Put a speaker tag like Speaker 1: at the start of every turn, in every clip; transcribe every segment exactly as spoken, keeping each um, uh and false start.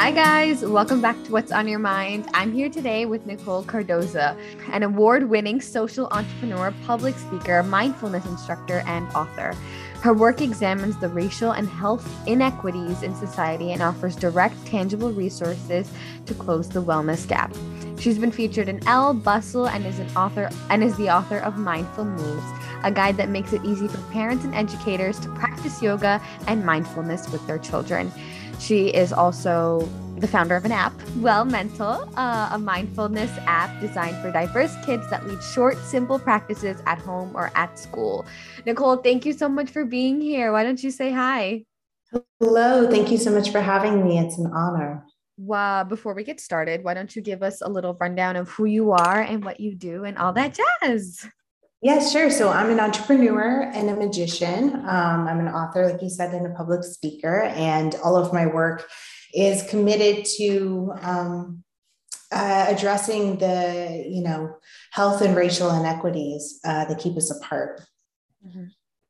Speaker 1: Hi, guys. Welcome back to What's on Your Mind. I'm here today with Nicole Cardoza, an award winning social entrepreneur, public speaker, mindfulness instructor, and author. Her work examines the racial and health inequities in society and offers direct, tangible resources to close the wellness gap. She's been featured in Elle, Bustle, and is an author and is the author of Mindful Moves, a guide that makes it easy for parents and educators to practice yoga and mindfulness with their children. She is also the founder of an app, Well Mental, uh, a mindfulness app designed for diverse kids that lead short, simple practices at home or at school. Nicole, thank you so much for being here. Why don't you say hi?
Speaker 2: Hello, thank you so much for having me. It's an honor.
Speaker 1: Wow, before we get started, why don't you give us a little rundown of who you are and what you do and all that jazz?
Speaker 2: Yeah, sure. So I'm an entrepreneur and a magician. Um, I'm an author, like you said, and a public speaker, and all of my work is committed to um, uh, addressing the, you know, health and racial inequities uh, that keep us apart.
Speaker 1: Mhm.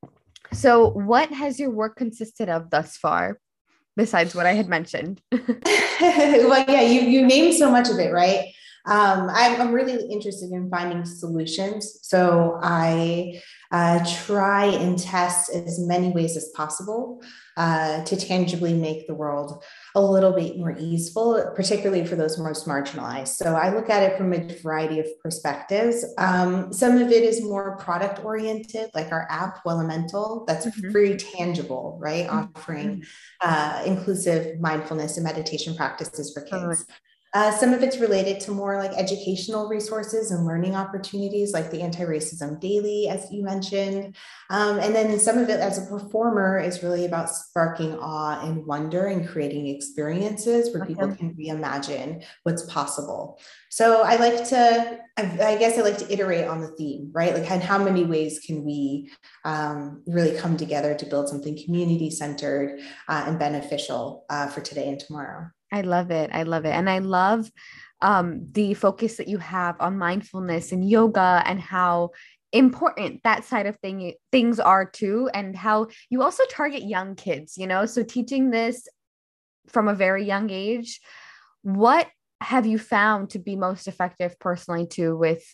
Speaker 1: So, what has your work consisted of thus far, besides what I had mentioned?
Speaker 2: Well, yeah, you you named so much of it, right? Um, I'm, I'm really interested in finding solutions. So I uh, try and test as many ways as possible uh, to tangibly make the world a little bit more easeful, particularly for those most marginalized. So I look at it from a variety of perspectives. Um, some of it is more product oriented, like our app, Wellemental, that's
Speaker 1: Mhm.
Speaker 2: very tangible, right? Offering
Speaker 1: Mhm.
Speaker 2: uh, inclusive mindfulness and meditation practices for
Speaker 1: Totally.
Speaker 2: kids. Uh, some of it's related to more like educational resources and learning opportunities, like the Anti-Racism Daily, as you mentioned. Um, and then some of it as a performer is really about sparking awe and wonder and creating experiences where people
Speaker 1: Awesome.
Speaker 2: can reimagine what's possible. So I like to, I, I guess I like to iterate on the theme, right? Like, and how many ways can we um, really come together to build something community centered uh, and beneficial uh, for today and tomorrow?
Speaker 1: I love it. I love it. And I love um, the focus that you have on mindfulness and yoga and how important that side of thing things are too, and how you also target young kids, you know, so teaching this from a very young age. What have you found to be most effective personally too with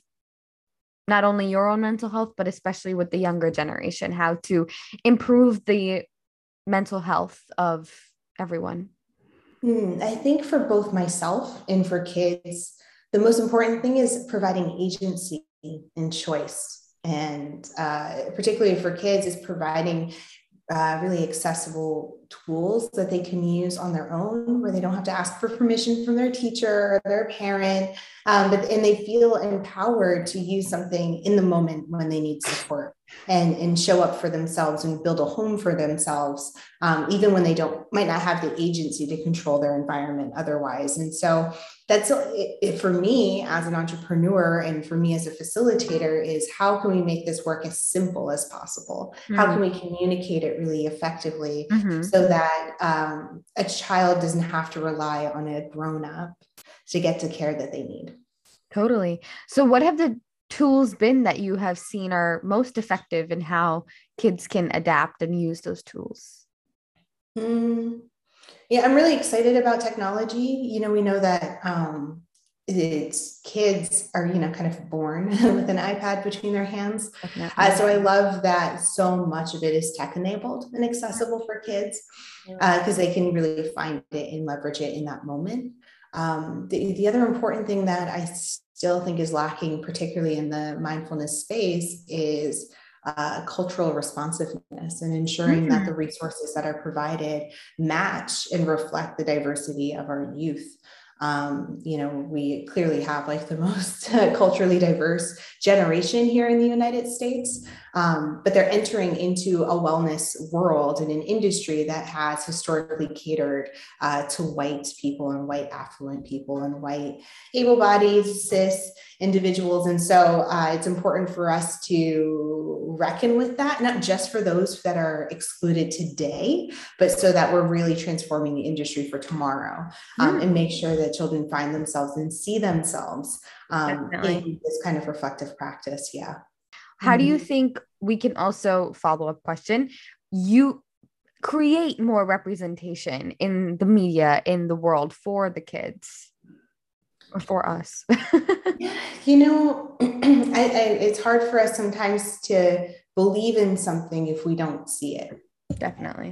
Speaker 1: not only your own mental health, but especially with the younger generation, how to improve the mental health of everyone?
Speaker 2: Hmm, I think for both myself and for kids, the most important thing is providing agency and choice. And uh, particularly for kids, is providing uh, really accessible tools that they can use on their own, where they don't have to ask for permission from their teacher or their parent, um, but and they feel empowered to use something in the moment when they need support and and show up for themselves and build a home for themselves, um, even when they don't might not have the agency to control their environment otherwise. And so that's it, it for me as an entrepreneur and for me as a facilitator is how can we make this work as simple as possible? How can we communicate it really effectively
Speaker 1: Mm-hmm.
Speaker 2: so that um, a child doesn't have to rely on a grown up to get the care that they need?
Speaker 1: Totally. So, what have the tools been that you have seen are most effective in how kids can adapt and use those tools?
Speaker 2: Mm, yeah, I'm really excited about technology. You know, we know that um, it's kids are, you know, kind of born with an iPad between their hands. Uh,
Speaker 1: Definitely.
Speaker 2: so I love that so much of it is tech enabled and accessible for kids because uh, they can really find it and leverage it in that moment. Um, the, the other important thing that I still think is lacking, particularly in the mindfulness space, is uh, cultural responsiveness and ensuring that
Speaker 1: Mm.
Speaker 2: the resources that are provided match and reflect the diversity of our youth. Um, you know, we clearly have like the most culturally diverse generation here in the United States, um, but they're entering into a wellness world and an industry that has historically catered uh, to white people and white affluent people and white able-bodied cis individuals. And so uh, it's important for us to reckon with that, not just for those that are excluded today, but so that we're really transforming the industry for tomorrow, um, and
Speaker 1: Mm.
Speaker 2: make sure that children find themselves and see themselves um,
Speaker 1: Definitely.
Speaker 2: in this kind of reflective practice. Yeah.
Speaker 1: How do you
Speaker 2: Mhm.
Speaker 1: think we can also follow up question? You create more representation in the media, in the world for the kids or for us?
Speaker 2: You know, I, I, it's hard for us sometimes to believe in something if we don't see it.
Speaker 1: Definitely.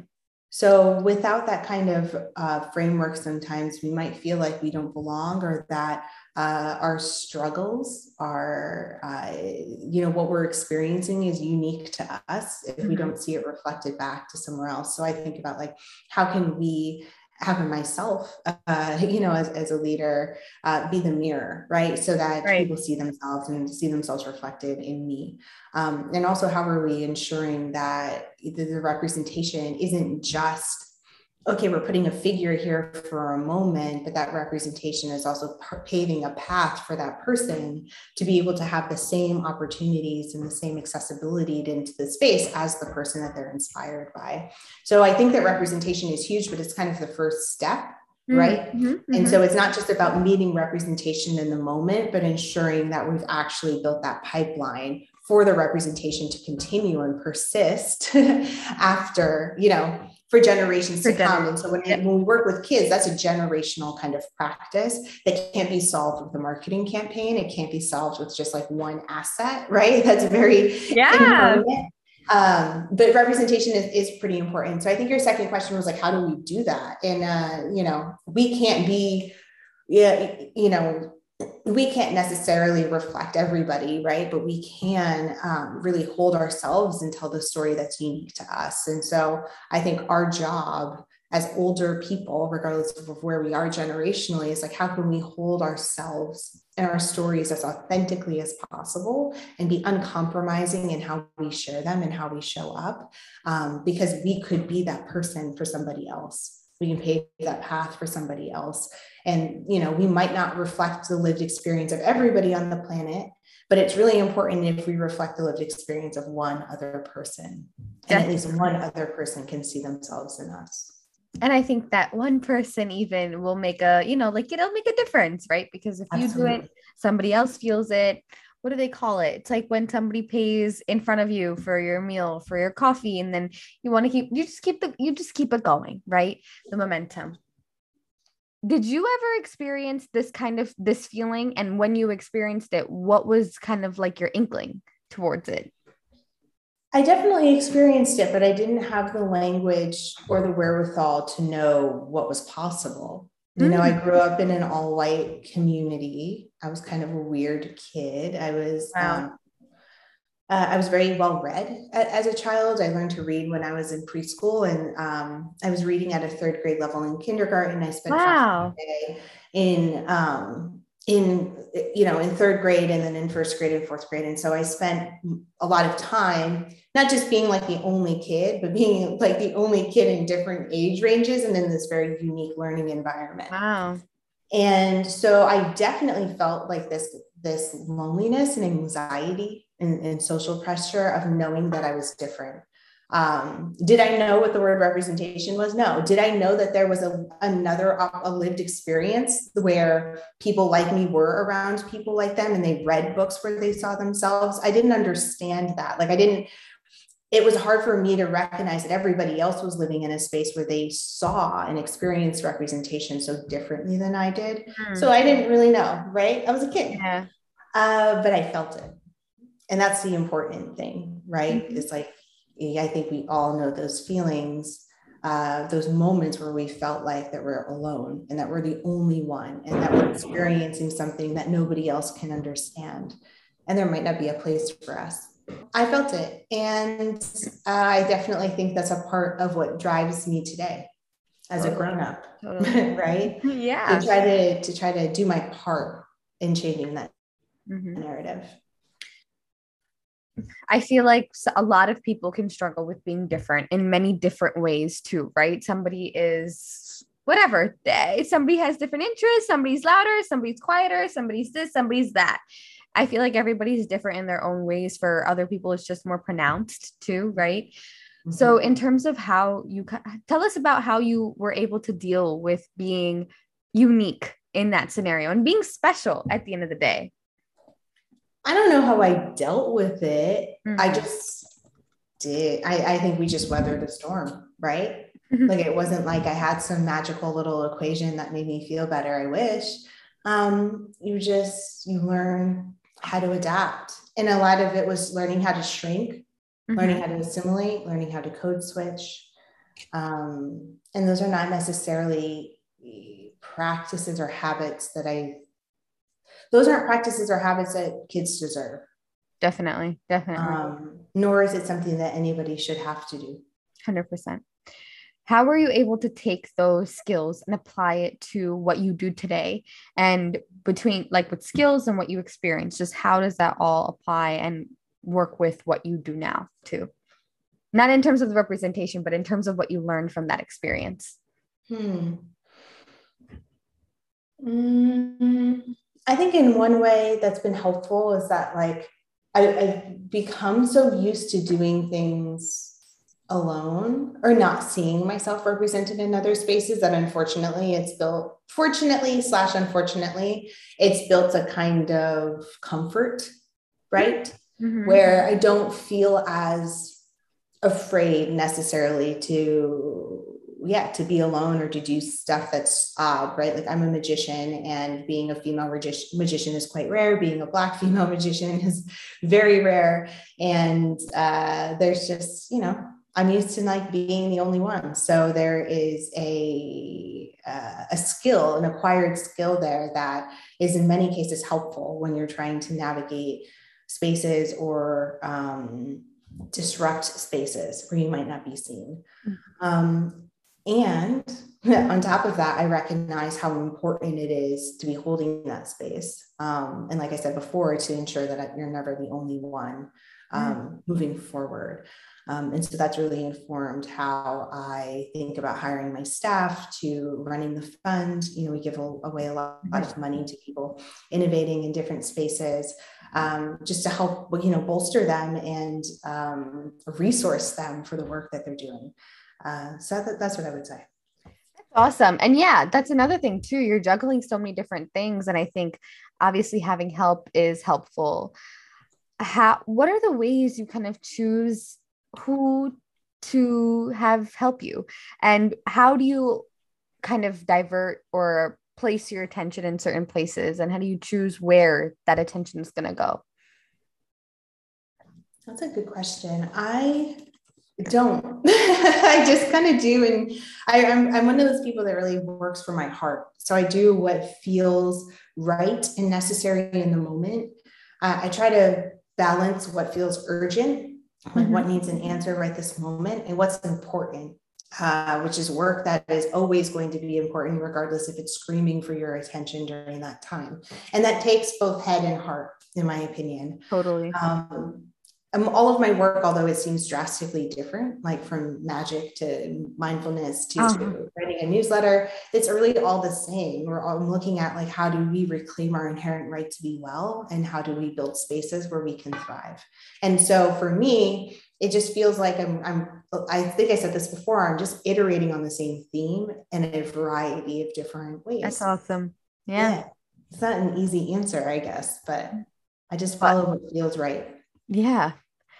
Speaker 2: So without that kind of uh, framework, sometimes we might feel like we don't belong, or that uh, our struggles are, uh, you know, what we're experiencing is unique to us if mm-hmm. we don't see it reflected back to somewhere else. So I think about like, how can we have myself, uh, you know, as, as a leader, uh, be the mirror, right? So that right. people see themselves and see themselves reflected in me. Um, and also, how are we ensuring that the, the representation isn't just, okay, we're putting a figure here for a moment, but that representation is also paving a path for that person to be able to have the same opportunities and the same accessibility into the space as the person that they're inspired by. So I think that representation is huge, but it's kind of the first step, right? Mm-hmm, mm-hmm. And so it's not just about meeting representation in the moment, but ensuring that we've actually built that pipeline for the representation to continue and persist after, you know, for generations for to gener- come. And so when, yep. when we work with kids, that's a generational kind of practice that can't be solved with the marketing campaign. It can't be solved with just like one asset, right? That's very
Speaker 1: yeah.
Speaker 2: impermanent. Um, but representation is, is pretty important. So I think your second question was like, how do we do that? And, uh, you know, we can't be, yeah, you know, we can't necessarily reflect everybody, right? But we can um, really hold ourselves and tell the story that's unique to us. And so I think our job as older people, regardless of where we are generationally, is like, how can we hold ourselves and our stories as authentically as possible and be uncompromising in how we share them and how we show up? Um, because we could be that person for somebody else. We can pave that path for somebody else. And, you know, we might not reflect the lived experience of everybody on the planet, but it's really important if we reflect the lived experience of one other person. And at least one other person can see themselves in us.
Speaker 1: And I think that one person even will make a, you know, like it'll make a difference, right? Because if you Absolutely. do it, somebody else feels it. What do they call it? It's like when somebody pays in front of you for your meal, for your coffee, and then you want to keep, you just keep the, you just keep it going, right? The momentum. Did you ever experience this kind of, this feeling? And when you experienced it, what was kind of like your inkling towards it?
Speaker 2: I definitely experienced it, but I didn't have the language or the wherewithal to know what was possible. You know, I grew up in an all-white community. I was kind of a weird kid. I was, wow. um, uh, I was very well read as a child. I learned to read when I was in preschool, and um, I was reading at a third grade level in kindergarten. I spent
Speaker 1: wow.
Speaker 2: day in, um, in, you know, in third grade and then in first grade and fourth grade. And so I spent a lot of time, not just being like the only kid, but being like the only kid in different age ranges and in this very unique learning environment.
Speaker 1: Wow.
Speaker 2: And so I definitely felt like this, this loneliness and anxiety and, and social pressure of knowing that I was different. Um, did I know what the word representation was? No. Did I know that there was a, another, a lived experience where people like me were around people like them and they read books where they saw themselves? I didn't understand that. Like I didn't, it was hard for me to recognize that everybody else was living in a space where they saw and experienced representation so differently than I did. Mm. So I didn't really know, right? I was a kid,
Speaker 1: yeah.
Speaker 2: uh, but I felt it. And that's the important thing, right?
Speaker 1: Mm-hmm.
Speaker 2: It's like, I think we all know those feelings, uh, those moments where we felt like that we're alone and that we're the only one and that we're experiencing something that nobody else can understand. And there might not be a place for us. I felt it. And uh, I definitely think that's a part of what drives me today as a grown-up, totally. Right?
Speaker 1: Yeah.
Speaker 2: To try to, to try to do my part in changing that
Speaker 1: mm-hmm.
Speaker 2: narrative.
Speaker 1: I feel like a lot of people can struggle with being different in many different ways too, right? Somebody is whatever. Somebody has different interests. Somebody's louder, somebody's quieter, somebody's this, somebody's that. I feel like everybody's different in their own ways. For other people, it's just more pronounced too, right? Mm-hmm. So in terms of how you, tell us about how you were able to deal with being unique in that scenario and being special at the end of the day.
Speaker 2: I don't know how I dealt with it. Mm-hmm. I just, did. I, I think we just weathered the storm, right? Like it wasn't like I had some magical little equation that made me feel better. I wish. Um, you just, you learn how to adapt. And a lot of it was learning how to shrink, mm-hmm. learning how to assimilate, learning how to code switch. Um, and those are not necessarily practices or habits that I, those aren't practices or habits that kids deserve.
Speaker 1: Definitely, definitely.
Speaker 2: Um, nor is it something that anybody should have to do.
Speaker 1: one hundred percent. How were you able to take those skills and apply it to what you do today? And between like with skills and what you experience, just how does that all apply and work with what you do now too? Not in terms of the representation, but in terms of what you learned from that experience.
Speaker 2: Hmm. Mm, I think in one way that's been helpful is that like I, I've become so used to doing things alone or not seeing myself represented in other spaces that unfortunately it's built, fortunately slash unfortunately, it's built a kind of comfort, right? Mm-hmm. Where I don't feel as afraid necessarily to, yeah, to be alone or to do stuff that's odd, right? Like I'm a magician and being a female magi- magician is quite rare. Being a Black female magician is very rare. And uh, there's just, you know, I'm used to like being the only one. So there is a, uh, a skill, an acquired skill there that is in many cases helpful when you're trying to navigate spaces or um, disrupt spaces where you might not be seen. Mm-hmm. Um, and on top of that, I recognize how important it is to be holding that space. Um, and like I said before, to ensure that you're never the only one um, mm. moving forward. Um, and so that's really informed how I think about hiring my staff, to running the fund. You know, we give away a lot, a lot of money to people innovating in different spaces, um, just to help, you know, bolster them and um, resource them for the work that they're doing. Uh, so that, that's what I would say.
Speaker 1: That's awesome. And yeah, that's another thing too. You're juggling so many different things. And I think obviously having help is helpful. How, what are the ways you kind of choose who to have help you? And how do you kind of divert or place your attention in certain places? And how do you choose where that attention is going to go?
Speaker 2: That's a good question. I don't. I just kind of do. And I, I'm, I'm one of those people that really works for my heart. So I do what feels right and necessary in the moment. Uh, I try to balance what feels urgent, like mm-hmm. what needs an answer right this moment, and what's important, uh, which is work that is always going to be important, regardless if it's screaming for your attention during that time. And that takes both head and heart, in my opinion.
Speaker 1: Totally.
Speaker 2: Um, Um, all of my work, although it seems drastically different, like from magic to mindfulness to, uh-huh. to writing a newsletter, it's really all the same. We're all looking at like, how do we reclaim our inherent right to be well? And how do we build spaces where we can thrive? And so for me, it just feels like I'm, I'm, I think I said this before, I'm just iterating on the same theme in a variety of different ways.
Speaker 1: That's awesome. Yeah. yeah.
Speaker 2: It's not an easy answer, I guess, but I just follow but- what feels right.
Speaker 1: Yeah.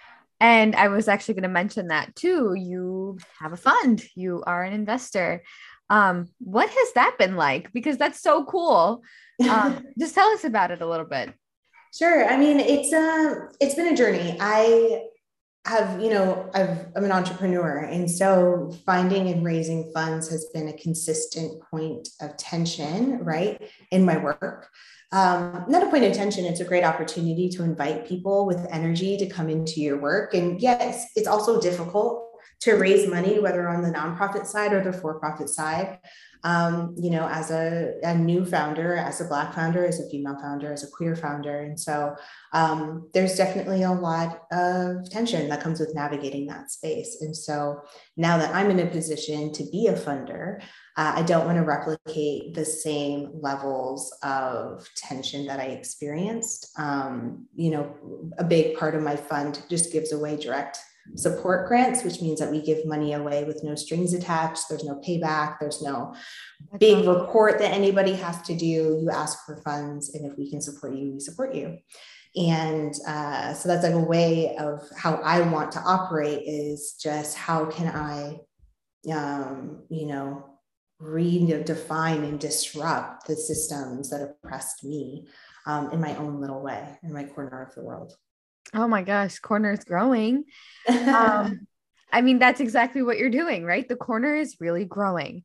Speaker 1: And I was actually going to mention that too. You have a fund, you are an investor. Um, what has that been like? Because that's so cool. Um, just tell us about it a little bit.
Speaker 2: Sure. I mean, it's a, it's been a journey. I have, you know, I've, I'm an entrepreneur. And so finding and raising funds has been a consistent point of tension, right, in my work. Um, not a point of tension. It's a great opportunity to invite people with energy to come into your work. And yes, it's also difficult to raise money, whether on the nonprofit side or the for-profit side. Um, you know, as a, a new founder, as a Black founder, as a female founder, as a queer founder. And so um, there's definitely a lot of tension that comes with navigating that space. And so now that I'm in a position to be a funder, uh, I don't want to replicate the same levels of tension that I experienced. Um, you know, a big part of my fund just gives away direct support grants, which means that we give money away with no strings attached. There's no payback. There's no big report that anybody has to do. You ask for funds, and if we can support you, we support you. And uh, so that's like a way of how I want to operate, is just how can I, um, you know, redefine and disrupt the systems that oppressed me, um, in my own little way, in my corner of the world.
Speaker 1: Oh my gosh, corner is growing. Um, I mean, that's exactly what you're doing, right? The corner is really growing.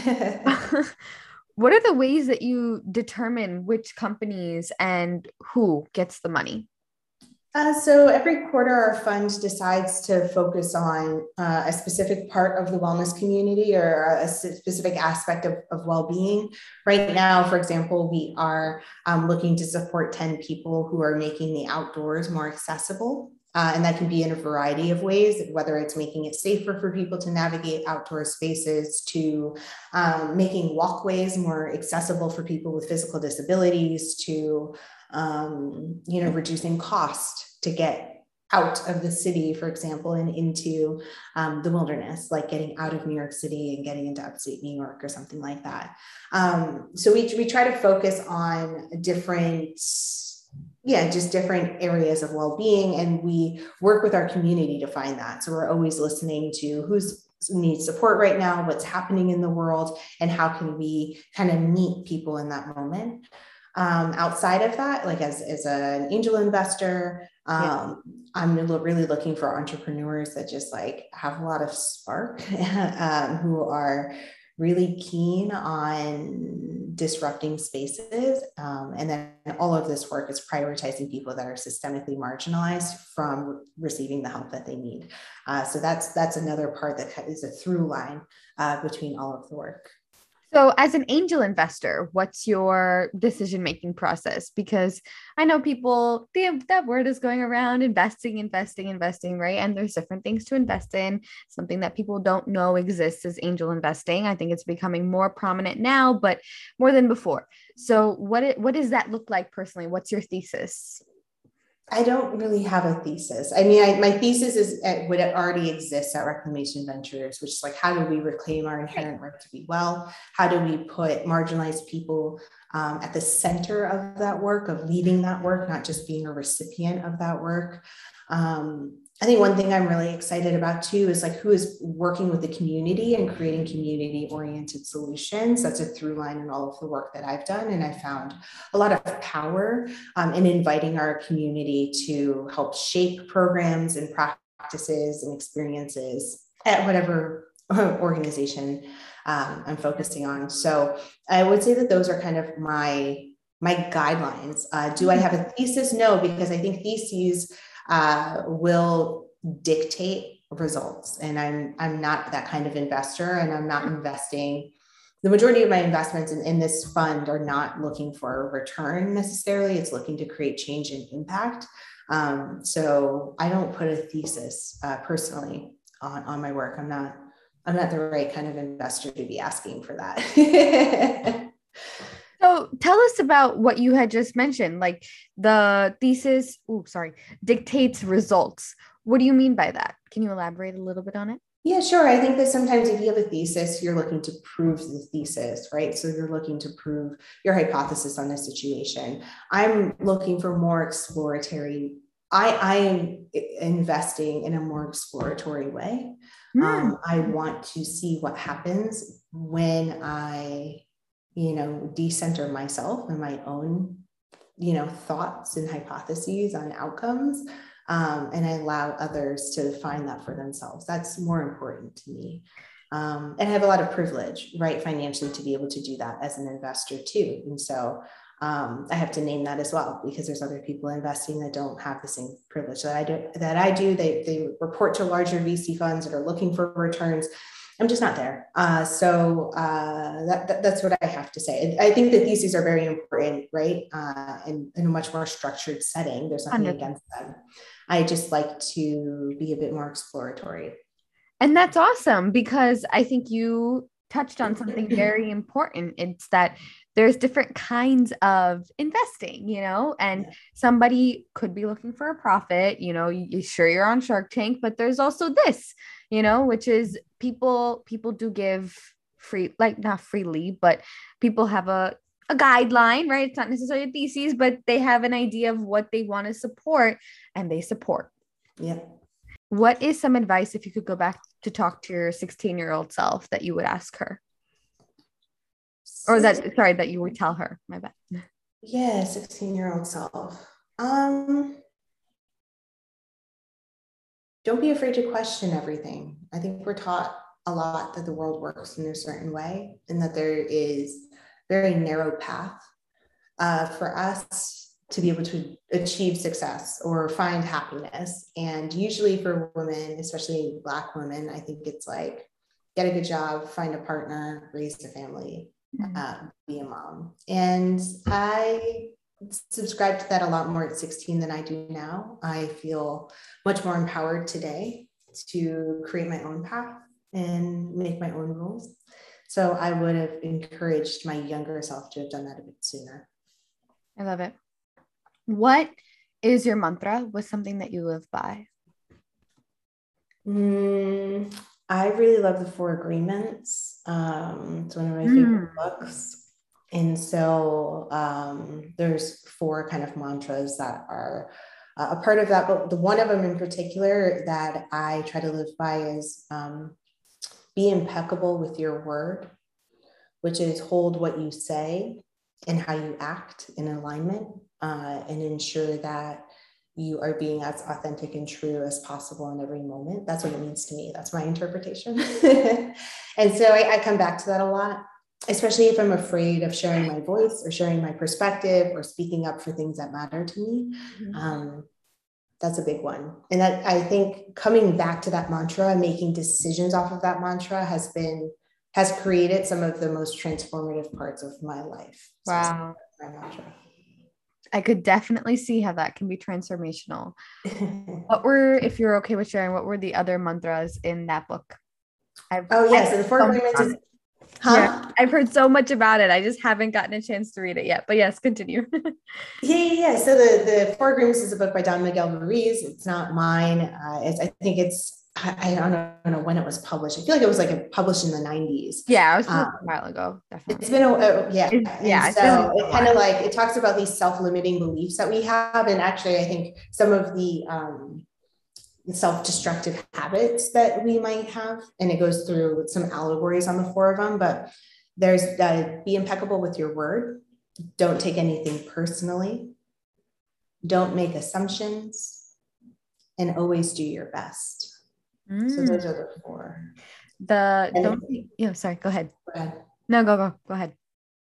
Speaker 1: What are the ways that you determine which companies and who gets the money?
Speaker 2: Uh, so every quarter, our fund decides to focus on uh, a specific part of the wellness community, or a specific aspect of, of well-being. Right now, for example, we are um, looking to support ten people who are making the outdoors more accessible. Uh, and that can be in a variety of ways, whether it's making it safer for people to navigate outdoor spaces, to um, making walkways more accessible for people with physical disabilities, to um, you know, reducing cost to get out of the city, for example, and into um, the wilderness, like getting out of New York City and getting into upstate New York or something like that. Um, so we, we try to focus on different, yeah, just different areas of well-being, and we work with our community to find that. So we're always listening to who's needs support right now, what's happening in the world, and how can we kind of meet people in that moment. Um, outside of that, like as, as an angel investor, um, yeah. I'm really looking for entrepreneurs that just like have a lot of spark, um, who are really keen on disrupting spaces. Um, and then all of this work is prioritizing people that are systemically marginalized from receiving the help that they need. Uh, so that's, that's another part that is a through line uh, between all of the work.
Speaker 1: So as an angel investor, what's your decision-making process? Because I know people, they, that word is going around, investing, investing, investing, right? And there's different things to invest in. Something that people don't know exists is angel investing. I think it's becoming more prominent now, but more than before. So what, it, what does that look like personally? What's your thesis?
Speaker 2: I don't really have a thesis. I mean, I, my thesis is at what already exists at Reclamation Ventures, which is like, how do we reclaim our inherent right to be well? How do we put marginalized people um, at the center of that work, of leading that work, not just being a recipient of that work? Um, I think one thing I'm really excited about too is like who is working with the community and creating community-oriented solutions. That's a through line in all of the work that I've done. And I found a lot of power um, in inviting our community to help shape programs and practices and experiences at whatever organization um, I'm focusing on. So I would say that those are kind of my, my guidelines. Uh, do I have a thesis? No, because I think theses uh, will dictate results. And I'm, I'm not that kind of investor, and I'm not investing. The majority of my investments in, in this fund are not looking for a return necessarily. It's looking to create change and impact. Um, so I don't put a thesis uh, personally on, on my work. I'm not, I'm not the right kind of investor to be asking for that.
Speaker 1: So tell us about what you had just mentioned, like the thesis, oh, sorry, dictates results. What do you mean by that? Can you elaborate a little bit on it?
Speaker 2: Yeah, sure. I think that sometimes if you have a thesis, you're looking to prove the thesis, right? So you're looking to prove your hypothesis on a situation. I'm looking for more exploratory. I, I am investing in a more exploratory way. Mm. Um, I want to see what happens when I, you know, decenter myself and my own, you know, thoughts and hypotheses on outcomes. Um, and I allow others to find that for themselves. That's more important to me. Um, and I have a lot of privilege, right, financially, to be able to do that as an investor too. And so um, I have to name that as well, because there's other people investing that don't have the same privilege that I do. That I do. They, they report to larger V C funds that are looking for returns. I'm just not there. Uh, so uh, that, that, that's what I have to say. I think the theses are very important, right? Uh, in, in a much more structured setting. There's nothing one hundred percent against them. I just like to be a bit more exploratory.
Speaker 1: And that's awesome, because I think you touched on something very important. It's that there's different kinds of investing, you know, and yeah. Somebody could be looking for a profit, you know, you, you sure you're on Shark Tank, but there's also this, you know, which is people, people do give free, like not freely, but people have a a guideline, right? It's not necessarily a thesis, but they have an idea of what they want to support and they support.
Speaker 2: Yeah.
Speaker 1: What is some advice if you could go back to talk to your sixteen year old self that you would ask her? Or that, sorry, that you would tell her, my bad.
Speaker 2: Yeah, sixteen year old self. Um, don't be afraid to question everything. I think we're taught a lot that the world works in a certain way and that there is a very narrow path uh, for us to be able to achieve success or find happiness. And usually for women, especially Black women, I think it's like, get a good job, find a partner, raise a family, mm-hmm. uh, be a mom. And I subscribe to that a lot more at sixteen than I do now. I feel much more empowered today to create my own path and make my own rules. So I would have encouraged my younger self to have done that a bit sooner.
Speaker 1: I love it. What is your mantra? What's something that you live by?
Speaker 2: Mm, I really love the Four Agreements. Um, it's one of my favorite mm. books. And so um, there's four kind of mantras that are uh, a part of that. But the one of them in particular that I try to live by is um, be impeccable with your word, which is hold what you say and how you act in alignment, uh, and ensure that you are being as authentic and true as possible in every moment. That's what it means to me. That's my interpretation. And so I, I come back to that a lot, especially if I'm afraid of sharing my voice or sharing my perspective or speaking up for things that matter to me. Mm-hmm. Um, that's a big one. And that, I think coming back to that mantra, making decisions off of that mantra has been, has created some of the most transformative parts of my life.
Speaker 1: Wow. So my mantra. I could definitely see how that can be transformational. What were, if you're okay with sharing, what were the other mantras in that book? I've,
Speaker 2: oh, yes. Yeah, so the Four Agreements is,
Speaker 1: huh? Yeah, I've heard so much about it. I just haven't gotten a chance to read it yet, but yes, continue.
Speaker 2: yeah, yeah, yeah. So the, the Four Agreements is a book by Don Miguel Ruiz. It's not mine. Uh, it's, I think it's, I, I, don't know, I don't know when it was published. I feel like it was like a, published in the nineties.
Speaker 1: Yeah, it was
Speaker 2: um,
Speaker 1: a while ago. Definitely.
Speaker 2: It's been a, uh, yeah.
Speaker 1: It's, yeah.
Speaker 2: And so it kind of like, it talks about these self-limiting beliefs that we have. And actually, I think some of the, um, self-destructive habits that we might have, and it goes through some allegories on the four of them, but there's uh, be impeccable with your word. Don't take anything personally. Don't make assumptions, and always do your best. Mm. So those are the four.
Speaker 1: The and don't then, yeah, sorry, go ahead.
Speaker 2: Go ahead.
Speaker 1: No, go, go, go ahead.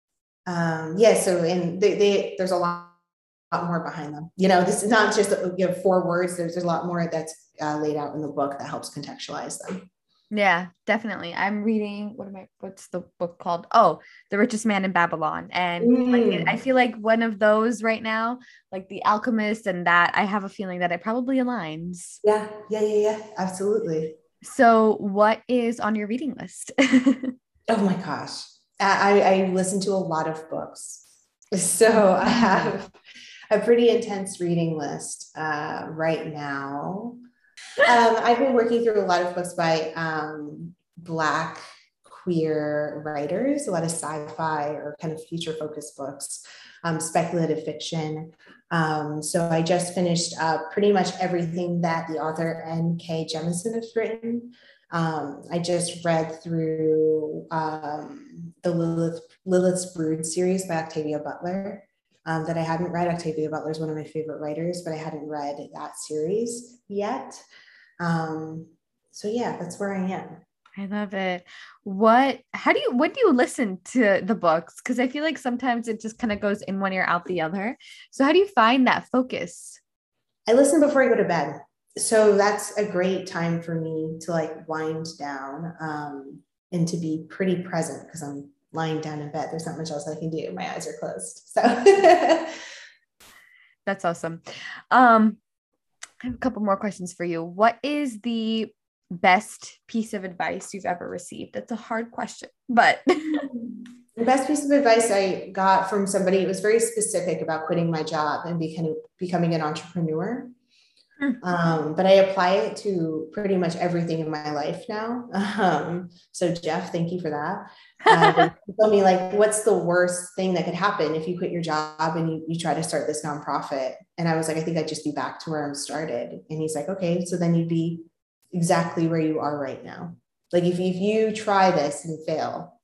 Speaker 2: Um, yeah, so and they, they there's a lot lot more behind them. You know, this is not just, you know, four words. There's, there's a lot more that's uh, laid out in the book that helps contextualize them.
Speaker 1: Yeah, definitely. I'm reading, what am I, what's the book called? Oh, The Richest Man in Babylon. And mm. like, I feel like one of those right now, like The Alchemist and that, I have a feeling that it probably aligns.
Speaker 2: Yeah, yeah, yeah, yeah, absolutely.
Speaker 1: So what is on your reading list?
Speaker 2: Oh my gosh. I, I listen to a lot of books. So I have a pretty intense reading list uh, right now. Um, I've been working through a lot of books by um, Black queer writers, a lot of sci-fi or kind of future-focused books, um, speculative fiction. Um, so I just finished uh, pretty much everything that the author N K Jemisin has written. Um, I just read through um, the Lilith, Lilith's Brood series by Octavia Butler. Um, that I hadn't read. Octavia Butler is one of my favorite writers, but I hadn't read that series yet. Um, so yeah, that's where I am.
Speaker 1: I love it. What, how do you, when do you listen to the books? Because I feel like sometimes it just kind of goes in one ear, out the other. So how do you find that focus?
Speaker 2: I listen before I go to bed. So that's a great time for me to like wind down um, and to be pretty present because I'm lying down in bed. There's not much else I can do. My eyes are closed. So
Speaker 1: that's awesome. Um, I have a couple more questions for you. What is the best piece of advice you've ever received? That's a hard question, but
Speaker 2: the best piece of advice I got from somebody, it was very specific about quitting my job and becoming, becoming an entrepreneur.
Speaker 1: Hmm.
Speaker 2: Um, but I apply it to pretty much everything in my life now. Um, so Jeff, thank you for that. Uh, but he told me, like, what's the worst thing that could happen if you quit your job and you, you try to start this nonprofit? And I was like, I think I'd just be back to where I started. And he's like, okay, so then you'd be exactly where you are right now. Like if, if you try this and fail,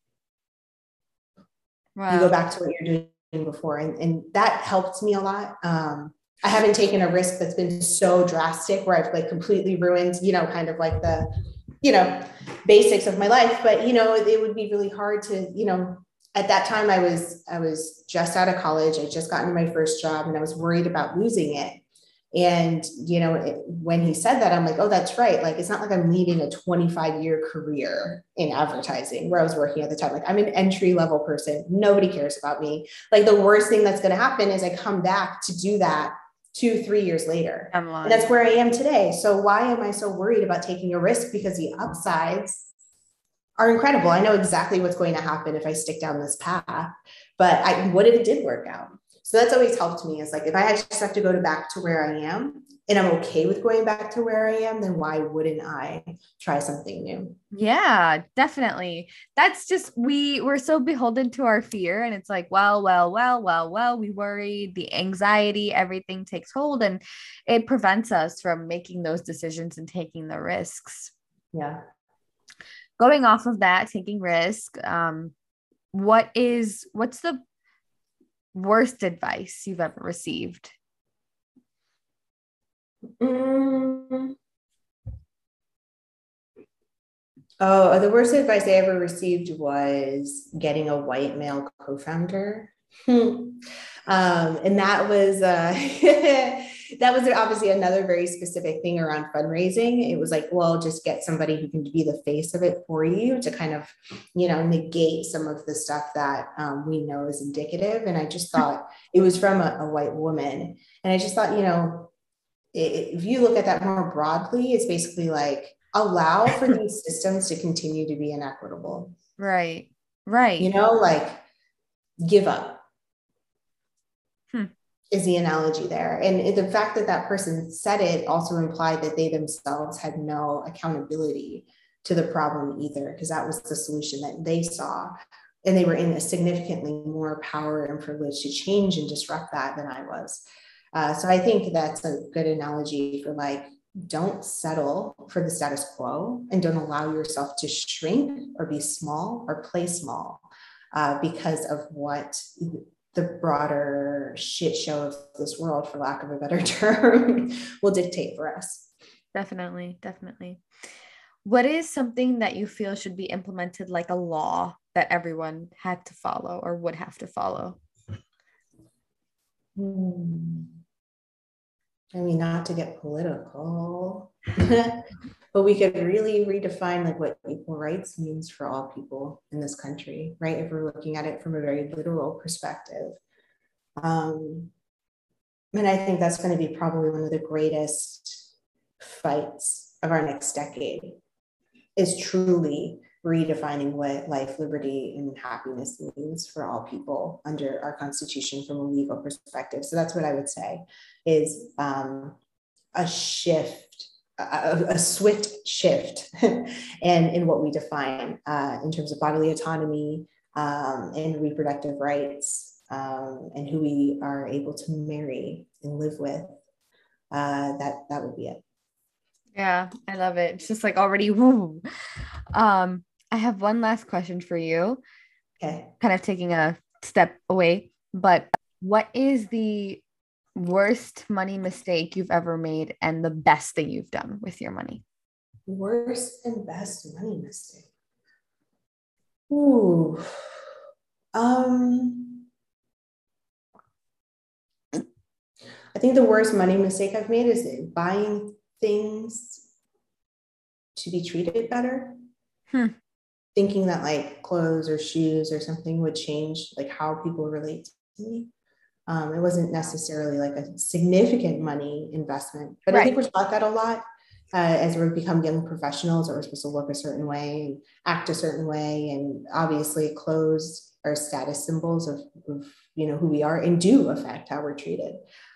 Speaker 1: Wow.
Speaker 2: you go back to what you're doing before. And, and that helped me a lot. Um, I haven't taken a risk that's been so drastic where I've like completely ruined, you know, kind of like the, you know, basics of my life. But, you know, it, it would be really hard to, you know, at that time I was, I was just out of college. I just gotten my first job and I was worried about losing it. And, you know, it, when he said that, I'm like, oh, that's right. Like, it's not like I'm leaving a twenty-five year career in advertising where I was working at the time. Like, I'm an entry level person. Nobody cares about me. Like, the worst thing that's going to happen is I come back to do that two, three years later. And that's where I am today. So why am I so worried about taking a risk? Because the upsides are incredible. I know exactly what's going to happen if I stick down this path, but I, what if it did work out? So that's always helped me, is like, if I just have to go to back to where I am and I'm okay with going back to where I am, then why wouldn't I try something new?
Speaker 1: Yeah, definitely. That's just, we we're so beholden to our fear, and it's like, well, well, well, well, well, we worry, the anxiety, everything takes hold, and it prevents us from making those decisions and taking the risks.
Speaker 2: Yeah.
Speaker 1: Going off of that, taking risk, um, what is what's the worst advice you've ever received?
Speaker 2: Mm. Oh, the worst advice I ever received was getting a white male co-founder. um, and that was uh, that was obviously another very specific thing around fundraising. It was like, well, just get somebody who can be the face of it for you to kind of, you know, negate some of the stuff that um, we know is indicative. And I just thought it was from a, a white woman. And I just thought, you know, it, if you look at that more broadly, it's basically like, allow for these systems to continue to be inequitable.
Speaker 1: Right. Right.
Speaker 2: You know, like give up.
Speaker 1: Hmm.
Speaker 2: Is the analogy there. And the fact that that person said it also implied that they themselves had no accountability to the problem either, because that was the solution that they saw. And they were in a significantly more power and privilege to change and disrupt that than I was. Uh, so I think that's a good analogy for like, don't settle for the status quo and don't allow yourself to shrink or be small or play small uh, because of what the broader shit show of this world, for lack of a better term, will dictate for us.
Speaker 1: Definitely, definitely. What is something that you feel should be implemented like a law that everyone had to follow or would have to follow?
Speaker 2: Hmm. I mean, not to get political, but we could really redefine like what equal rights means for all people in this country, right? If we're looking at it from a very literal perspective. Um, and I think that's going to be probably one of the greatest fights of our next decade, is truly redefining what life, liberty, and happiness means for all people under our Constitution from a legal perspective. So that's what I would say is um, a shift, a, a swift shift and in what we define uh, in terms of bodily autonomy um, and reproductive rights um, and who we are able to marry and live with. Uh, that, that would be it.
Speaker 1: Yeah, I love it. It's just like already, woo. Um, I have one last question for you.
Speaker 2: Okay.
Speaker 1: Kind of taking a step away, but what is the worst money mistake you've ever made and the best thing you've done with your money?
Speaker 2: Worst and best money mistake. Ooh. Um, I think the worst money mistake I've made is buying things to be treated better.
Speaker 1: Hmm.
Speaker 2: Thinking that like clothes or shoes or something would change like how people relate to me. Um, it wasn't necessarily like a significant money investment, but right. I think we're taught that a lot uh, as we become young professionals, or we're supposed to look a certain way and act a certain way. And obviously clothes are status symbols of, of you know, who we are and do affect how we're treated.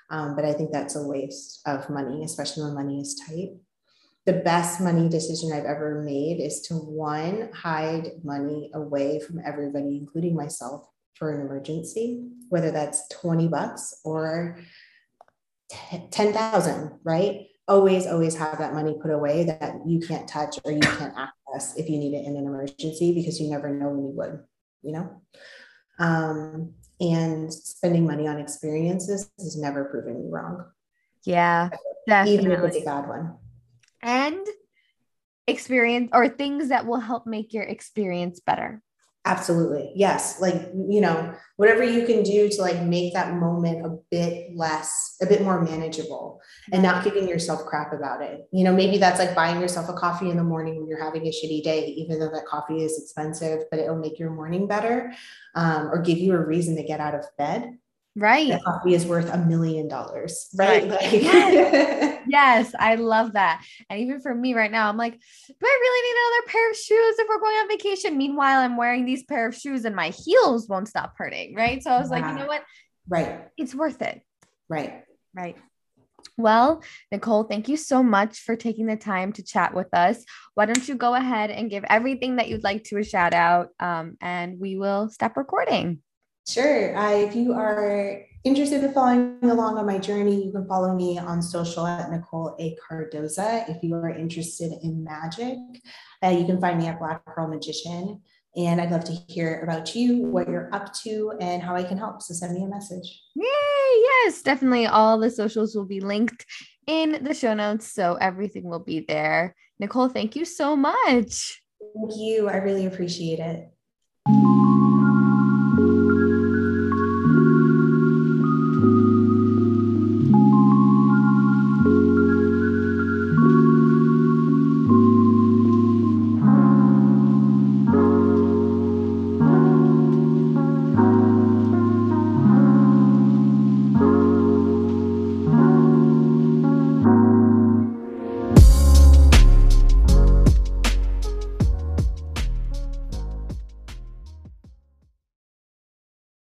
Speaker 2: Um, but I think that's a waste of money, especially when money is tight. The best money decision I've ever made is to, one, hide money away from everybody, including myself, for an emergency, whether that's twenty bucks or ten thousand, right? Always, always have that money put away that you can't touch or you can't access if you need it in an emergency, because you never know when you would, you know? Um, and spending money on experiences has never proven me wrong.
Speaker 1: Yeah, definitely.
Speaker 2: Even if it's a bad one.
Speaker 1: And experience or things that will help make your experience better.
Speaker 2: Absolutely. Yes. Like, you know, whatever you can do to like make that moment a bit less, a bit more manageable, and not giving yourself crap about it. You know, maybe that's like buying yourself a coffee in the morning when you're having a shitty day, even though that coffee is expensive, but it'll make your morning better, um, or give you a reason to get out of bed.
Speaker 1: Right.
Speaker 2: That coffee is worth a million dollars. Right.
Speaker 1: Right.
Speaker 2: Like,
Speaker 1: yes. yes, I love that. And even for me right now, I'm like, do I really need another pair of shoes if we're going on vacation? Meanwhile, I'm wearing these pair of shoes and my heels won't stop hurting. Right. So I was yeah. like, you know what?
Speaker 2: Right.
Speaker 1: It's worth it.
Speaker 2: Right.
Speaker 1: Right. Well, Nicole, thank you so much for taking the time to chat with us. Why don't you go ahead and give everything that you'd like to a shout out, um, and we will stop recording.
Speaker 2: Sure. Uh, if you are interested in following along on my journey, you can follow me on social at Nicole A. Cardoza. If you are interested in magic, uh, you can find me at Black Pearl Magician. And I'd love to hear about you, what you're up to, and how I can help. So send me a message.
Speaker 1: Yay! Yes, definitely. All the socials will be linked in the show notes, so everything will be there. Nicole, thank you so much.
Speaker 2: Thank you. I really appreciate it.